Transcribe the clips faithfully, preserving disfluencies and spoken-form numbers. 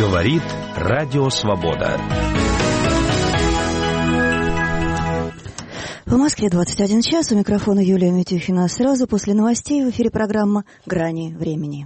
Говорит Радио Свобода. В Москве двадцать один час. У микрофона Юлия Митюхина. Сразу после новостей в эфире программа «Грани времени».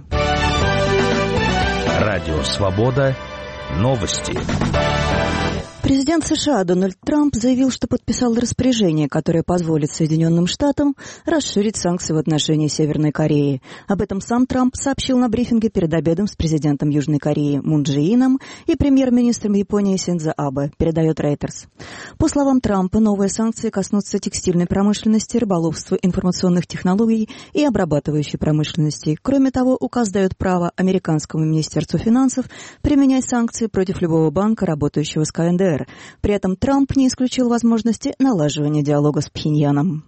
Радио Свобода. Новости. Президент США Дональд Трамп заявил, что подписал распоряжение, которое позволит Соединенным Штатам расширить санкции в отношении Северной Кореи. Об этом сам Трамп сообщил на брифинге перед обедом с президентом Южной Кореи Мун Чжэ Ином и премьер-министром Японии Синдзо Абе, передает Reuters. По словам Трампа, новые санкции коснутся текстильной промышленности, рыболовства, информационных технологий и обрабатывающей промышленности. Кроме того, указ дает право американскому министерству финансов применять санкции против любого банка, работающего с ка эн дэ эр. При этом Трамп не исключил возможности налаживания диалога с Пхеньяном.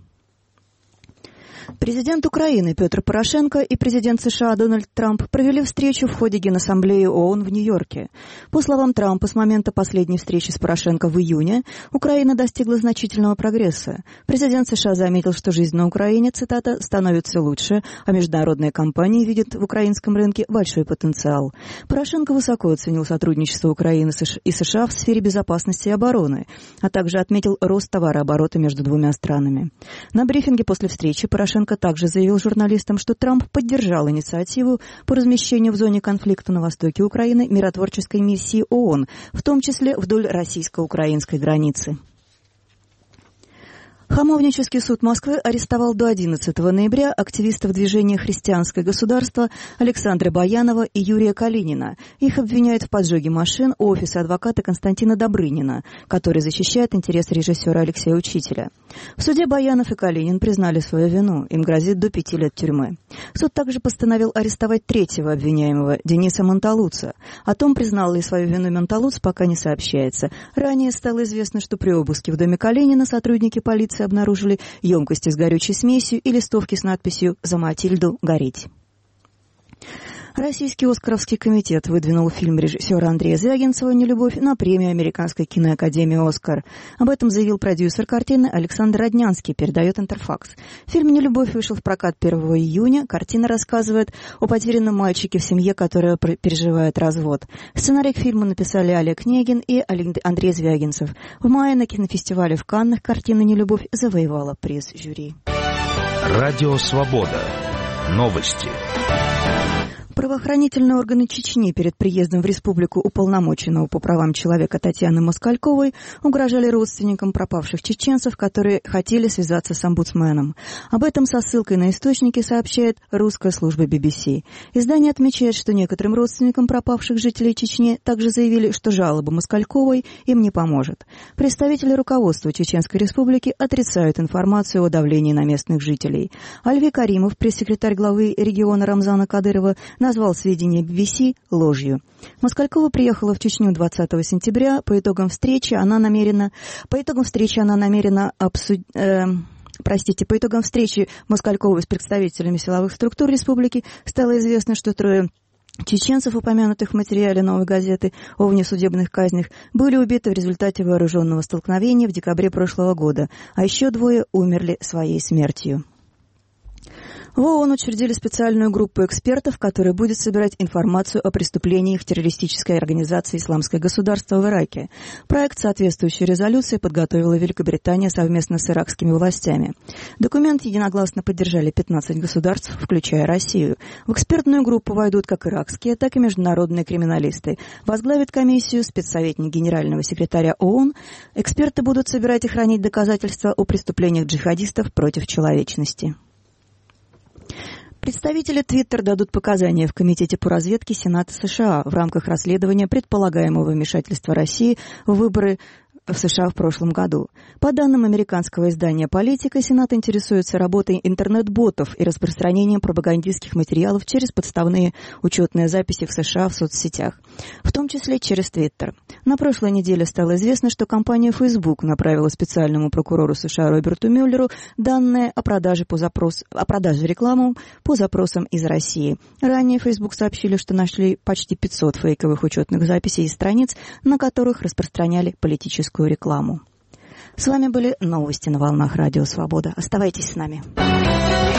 Президент Украины Петр Порошенко и президент США Дональд Трамп провели встречу в ходе Генассамблеи ООН в Нью-Йорке. По словам Трампа, с момента последней встречи с Порошенко в июне Украина достигла значительного прогресса. Президент США заметил, что жизнь на Украине, цитата, «становится лучше», а международные компании видят в украинском рынке большой потенциал. Порошенко высоко оценил сотрудничество Украины и США в сфере безопасности и обороны, а также отметил рост товарооборота между двумя странами. На брифинге после встречи Порошенко также заявил журналистам, что Трамп поддержал инициативу по размещению в зоне конфликта на востоке Украины миротворческой миссии ООН, в том числе вдоль российско-украинской границы. Хамовнический суд Москвы арестовал до одиннадцатого ноября активистов движения «Христианское государство» Александра Баянова и Юрия Калинина. Их обвиняют в поджоге машин у офиса адвоката Константина Добрынина, который защищает интересы режиссера Алексея Учителя. В суде Баянов и Калинин признали свою вину. Им грозит до пяти лет тюрьмы. Суд также постановил арестовать третьего обвиняемого, Дениса Монталуца. О том, признал ли свою вину Монталуц, пока не сообщается. Ранее стало известно, что при обыске в доме Калинина сотрудники полиции обнаружили емкости с горючей смесью и листовки с надписью «За Матильду гореть». Российский Оскаровский комитет выдвинул фильм режиссера Андрея Звягинцева «Нелюбовь» на премию Американской киноакадемии «Оскар». Об этом заявил продюсер картины Александр Роднянский, передает Интерфакс. Фильм «Нелюбовь» вышел в прокат первого июня. Картина рассказывает о потерянном мальчике в семье, которая переживает развод. Сценарий к фильму написали Олег Негин и Андрей Звягинцев. В мае на кинофестивале в Каннах картина «Нелюбовь» завоевала приз жюри. Радио Свобода. Новости. Правоохранительные органы Чечни перед приездом в республику уполномоченного по правам человека Татьяны Москальковой угрожали родственникам пропавших чеченцев, которые хотели связаться с омбудсменом. Об этом со ссылкой на источники сообщает русская служба би би си. Издание отмечает, что некоторым родственникам пропавших жителей Чечни также заявили, что жалоба Москальковой им не поможет. Представители руководства Чеченской республики отрицают информацию о давлении на местных жителей. Альви Каримов, пресс-секретарь главы региона Рамзана Кадырова, назвал сведения би би си ложью. Москалькова приехала в Чечню двадцатого сентября. По итогам встречи она намерена, по итогам встречи она намерена обсудить... Э, Простите, по итогам встречи Москальковой с представителями силовых структур республики стало известно, что трое чеченцев, упомянутых в материале «Новой газеты» о внесудебных казнях, были убиты в результате вооруженного столкновения в декабре прошлого года, а еще двое умерли своей смертью. В ООН учредили специальную группу экспертов, которая будет собирать информацию о преступлениях террористической организации «Исламское государство» в Ираке. Проект соответствующей резолюции подготовила Великобритания совместно с иракскими властями. Документ единогласно поддержали пятнадцать государств, включая Россию. В экспертную группу войдут как иракские, так и международные криминалисты. Возглавит комиссию спецсоветник генерального секретаря ООН. Эксперты будут собирать и хранить доказательства о преступлениях джихадистов против человечности. Представители Twitter дадут показания в Комитете по разведке Сената США в рамках расследования предполагаемого вмешательства России в выборы в США в прошлом году. По данным американского издания «Политика», Сенат интересуется работой интернет-ботов и распространением пропагандистских материалов через подставные учетные записи в США в соцсетях, в том числе через Twitter. На прошлой неделе стало известно, что компания Facebook направила специальному прокурору США Роберту Мюллеру данные о продаже, по запрос... о продаже рекламы по запросам из России. Ранее Facebook сообщили, что нашли почти пятьсот фейковых учетных записей и страниц, на которых распространяли политическую рекламу. С вами были новости на волнах Радио Свобода. Оставайтесь с нами.